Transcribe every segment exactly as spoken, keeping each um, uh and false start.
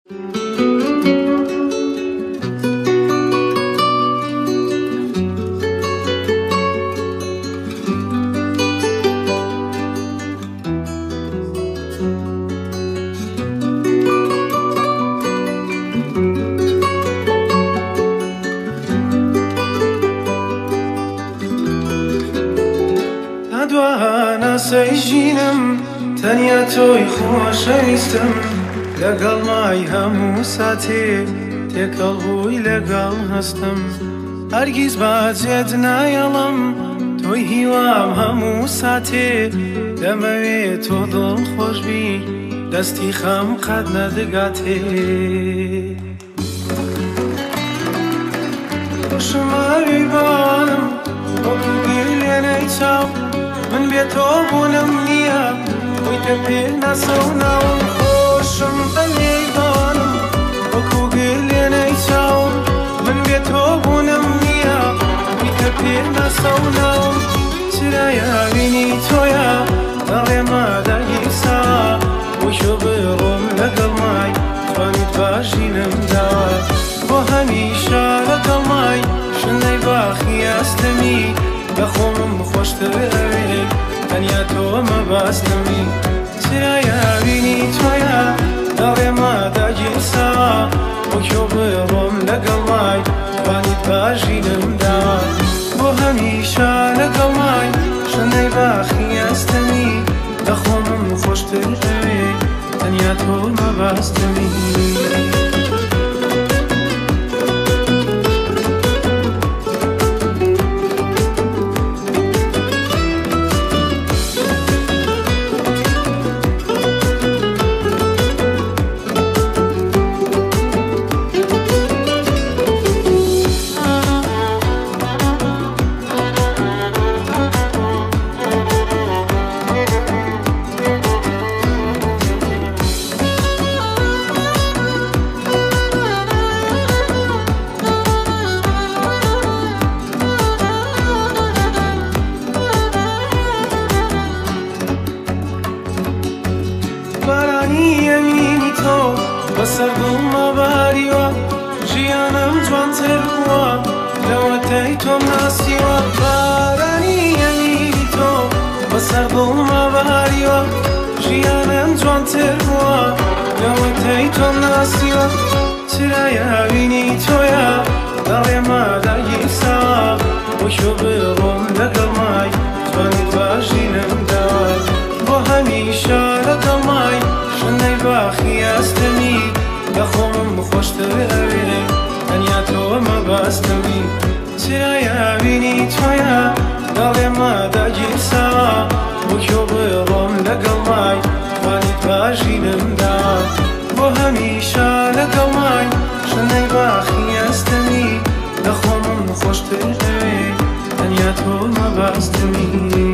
دوانە سەیژینم تەنیا تۆی خۆشەویستم لەگەڵ مای هەموو ساتێ تێکەڵ بووی لەگەڵ هەستم هەرگیز باجێت نایەڵم تۆی هیوام هەموو ساتێ دەمەوێت تۆ دڵخۆشبی دەستی خەم قەت نەدەگاتێ خۆشمەوی بانم وەکو گیلێنەی چاو من بێتۆ بوونم نییە وەی تە پێ نەسەوناوم خۆشم بەلێیبانم وەکو گلێنەی چاوم من بێتۆ بوونم نییە وەی تە پێ نەسەوناوم چرا یاوینی تۆیە دەڵێمە دەگیرسا وەشۆ بڕۆم لەگەڵ مای توانیت باشینم داوە بۆ هەمیشە لەگەڵ مای شنەی باخی ئەستەمی بەخۆمم خۆشتر ئەوێ تەنیا تۆمە باستەمی چرا یاوینی تۆیە دەڵێمە داگیرسا وەکۆ بڕۆم لەگەڵ مای توانیت باشینم داوە بۆ هەمیشە لەگەڵ مای شنەی باخی ئەستەمی بەخۆمم خۆشتر ئەوێ تەنیا تۆمە باستەمی بەسەر دڵمە باریوە ژیانم جوانتر بووە لەوەتەی تۆم ناسیوە بارانی ئەمیری تۆ بەسەر دڵمە باریوە ژیانم جوانتر بووە لەوەتەی تۆم ناسیوە چرا یاوینی تۆیە دەڵێمە داگیرسا وەشۆ بڕۆم لەگەڵ مای توانیت باشینم داوە بۆ هەمیشە لەگەڵ مای شنەی باخی ئەستەمی بەخۆمم خۆشتر ئەوێ تەنیا تۆمە باستەمی چرا یاوینی تۆیە دەڵێمە داگیرسا وەکۆ بڕۆم لەگەڵ مای توانیت باشینم داوە بۆ هەمیشە لەگەڵ مای شنەی باخی ئەستەمی بەخۆمم خۆشتر ئەوێ تەنیا تۆمە باستەمی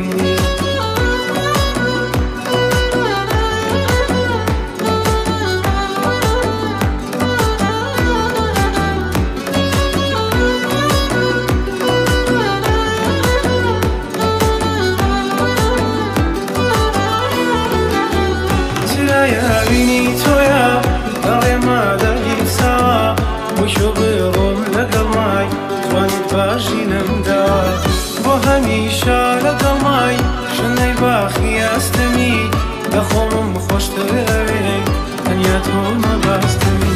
یاوینی تۆیە دەڵێمە دەگیرسا وەشۆ بڕۆم لەگەڵ مای توانیت باشینم داوە بۆ هەمیشە لەگەڵ مای شنەی باخی ئەستەمی بەخۆمم خۆشتر ئەوێ تەنیا تۆمە باستەمی